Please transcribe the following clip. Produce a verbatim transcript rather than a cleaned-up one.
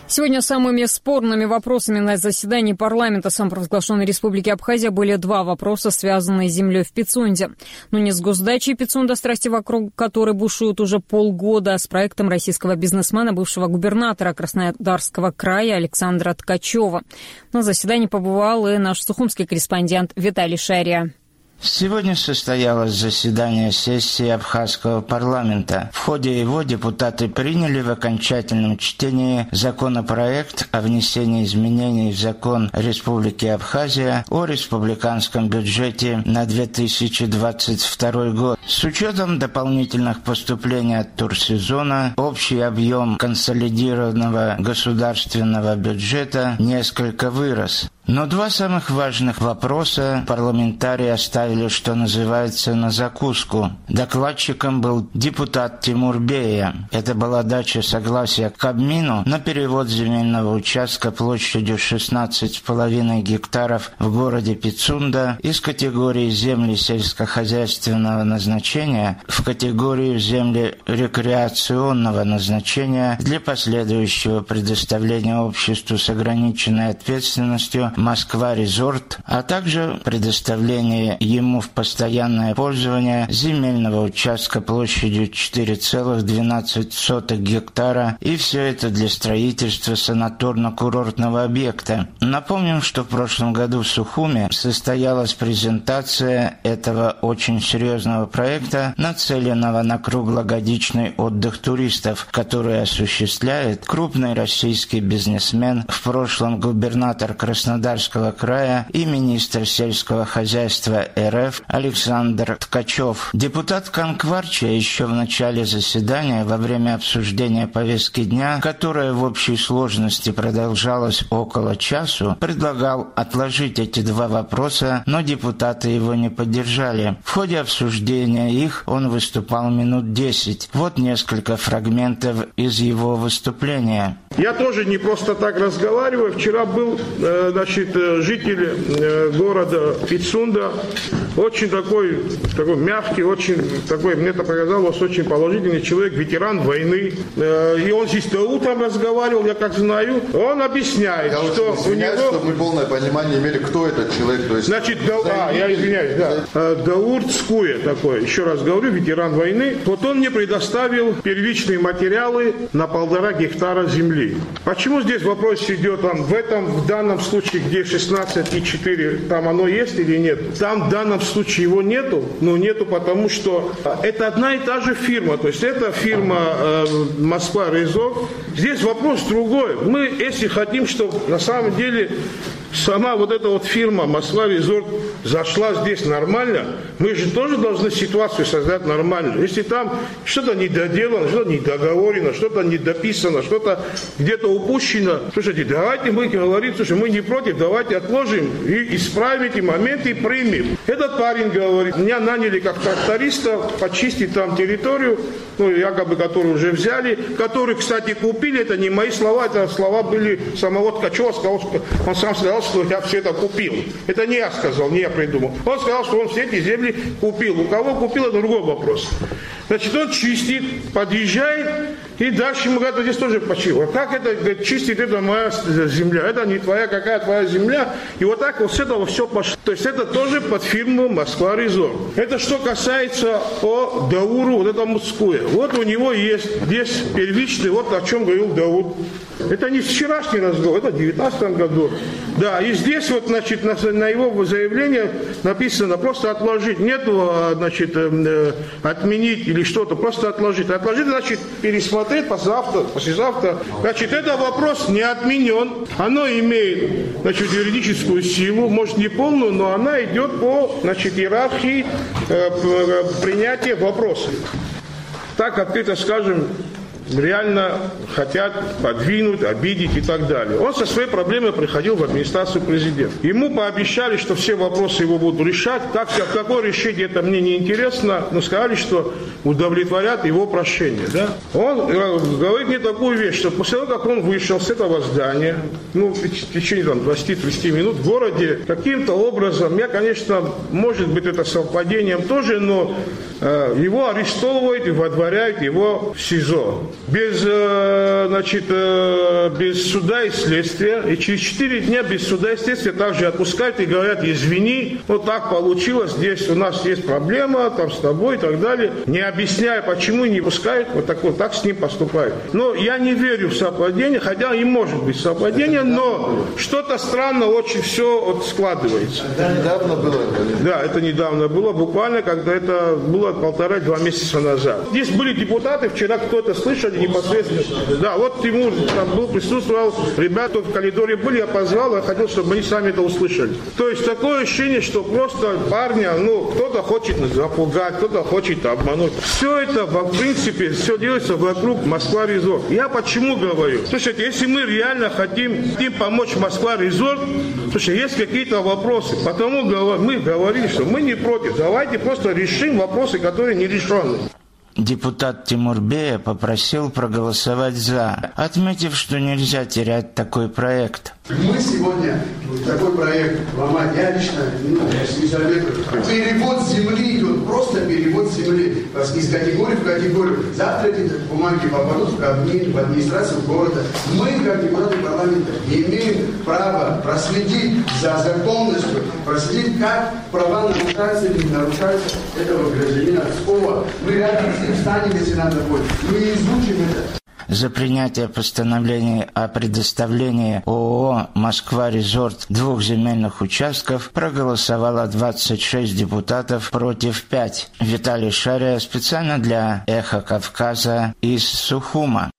Сегодня самыми спорными вопросами на заседании парламента самопровозглашенной Республики Абхазия были два вопроса, связанные с землей в Пицунде. Но не с госдачей Пицунда, страсти вокруг которой бушуют уже полгода, а с проектом российского бизнесмена, бывшего губернатора Краснодарского края Александра Ткачева. На заседании побывал и наш сухумский корреспондент Виталий Шария. Сегодня состоялось заседание сессии Абхазского парламента. В ходе его депутаты приняли в окончательном чтении законопроект о внесении изменений в закон Республики Абхазия о республиканском бюджете на две тысячи двадцать второй год. С учетом дополнительных поступлений от турсезона, общий объем консолидированного государственного бюджета несколько вырос. Но два самых важных вопроса парламентарии оставили, что называется, на закуску. Докладчиком был депутат Тимур Бея. Это была дача согласия Кабмину на перевод земельного участка площадью шестнадцать с половиной гектаров в городе Пицунда из категории земли сельскохозяйственного назначения в категорию земли рекреационного назначения для последующего предоставления обществу с ограниченной ответственностью Москва-Резорт, а также предоставление ему в постоянное пользование земельного участка площадью четыре целых двенадцать сотых гектара, и все это для строительства санаторно-курортного объекта. Напомним, что в прошлом году в Сухуме состоялась презентация этого очень серьезного проекта, нацеленного на круглогодичный отдых туристов, который осуществляет крупный российский бизнесмен, в прошлом губернатор Краснодарского края и министр сельского хозяйства РФ Александр Ткачев. Депутат Канкварча еще в начале заседания, во время обсуждения повестки дня, которая в общей сложности продолжалась около часу, предлагал отложить эти два вопроса, но депутаты его не поддержали. В ходе обсуждения их он выступал минут десять. Вот несколько фрагментов из его выступления. Я тоже не просто так разговариваю. Вчера был, значит, житель города Пицунда, очень такой, такой мягкий, очень такой, мне это показалось, очень положительный человек, ветеран войны. И он здесь утром разговаривал, я как знаю. Он объясняет, я что у него... чтобы мы полное понимание имели, кто этот человек. То есть... Значит, да, а, я извиняюсь, да. Даур Цкуе такой, еще раз говорю, ветеран войны. Вот он мне предоставил первичные материалы на полтора гектара земли. Почему здесь вопрос идет там, в этом, в данном случае, где шестнадцать и четыре, там оно есть или нет? Там в данном случае его нету, но нету потому, что это одна и та же фирма, то есть это фирма э, Москва-Резорт. Здесь вопрос другой. Мы, если хотим, чтобы на самом деле сама вот эта вот фирма Москва-Резорт зашла здесь нормально, мы же тоже должны ситуацию создать нормально. Если там что-то недоделано, что-то недоговорено, что-то недописано, что-то где-то упущено, слушайте, давайте мы говорим, слушай, мы не против, давайте отложим и исправим эти моменты и примем. Этот парень говорит, меня наняли как тракториста почистить там территорию, ну, якобы, которую уже взяли, который, кстати, купили, это не мои слова, это слова были самого Ткачева, сказал, что он сам сказал, что я все это купил. Это не я сказал, не я придумал. Он сказал, что он все эти земли купил. У кого купил, это другой вопрос. Значит, он чистит, подъезжает, и дальше ему говорят, здесь тоже почил. А как это говорит, чистит, это моя земля, это не твоя, какая твоя земля. И вот так вот с этого все пошло. То есть это тоже под фирму Москва-Резорт. Это что касается по Дауру, вот этому Цкуе. Вот у него есть здесь первичный, вот о чем говорил Даур. Это не вчерашний разговор, это в девятнадцатом году. Да, и здесь вот, значит, на, на его заявление написано просто отложить. Нету, значит, э, отменить или что-то, просто отложить. Отложить, значит, пересмотреть послезавтра, послезавтра. Значит, этот вопрос не отменен. Оно имеет, значит, юридическую силу, может, не полную, но она идет по, значит, иерархии э, принятия вопроса. Так открыто скажем, реально хотят подвинуть, обидеть и так далее. Он со своей проблемой приходил в администрацию президента. Ему пообещали, что все вопросы его будут решать. Как, какое решение, это мне не интересно, но сказали, что удовлетворят его прошение. Да? Он говорит мне такую вещь, что после того, как он вышел с этого здания, ну, в течение двадцати-тридцати минут в городе, каким-то образом, я, конечно, может быть, это совпадением тоже, но э, его арестовывают и водворяют его в СИЗО. без, значит, без суда и следствия. И через четыре дня без суда и следствия также отпускают и говорят: извини, вот так получилось, здесь у нас есть проблема, там с тобой и так далее. Не объясняя, почему не пускают, вот так вот так с ним поступают. Но я не верю в совпадение, хотя и может быть совпадение, но что-то странно очень все вот складывается. Это недавно было? Да, это недавно было, буквально, когда это было полтора-два месяца назад. Здесь были депутаты, вчера кто-то слышал непосредственно. Да, вот Тимур там был, присутствовал, ребята в коридоре были, я позвал, я хотел, чтобы они сами это услышали. То есть такое ощущение, что просто парня, ну, кто-то хочет запугать, кто-то хочет обмануть. Все это, в принципе, все делается вокруг Москва-Резорт. Я почему говорю? Слушайте, если мы реально хотим, хотим помочь Москва-Резорт, слушайте, есть какие-то вопросы. Потому мы говорили, что мы не против. Давайте просто решим вопросы, которые не решены. Депутат Тимур Бея попросил проголосовать «за», отметив, что нельзя терять такой проект. Мы сегодня такой проект ломать, я лично ну, не советую. Перевод земли идет, просто перевод земли из категории в категорию. Завтра эти бумаги попадут в Кабмин, в администрацию города. Мы, как депутаты парламента, имеем право проследить за законностью, проследить, как права нарушаются или не нарушаются этого гражданина Пскова. Мы рядом с ним встанем, если надо будет. Мы изучим это. За принятие постановления о предоставлении ООО «Москва-Резорт» двух земельных участков проголосовало двадцать шесть депутатов против пяти. Виталий Шария специально для «Эхо Кавказа» из Сухума.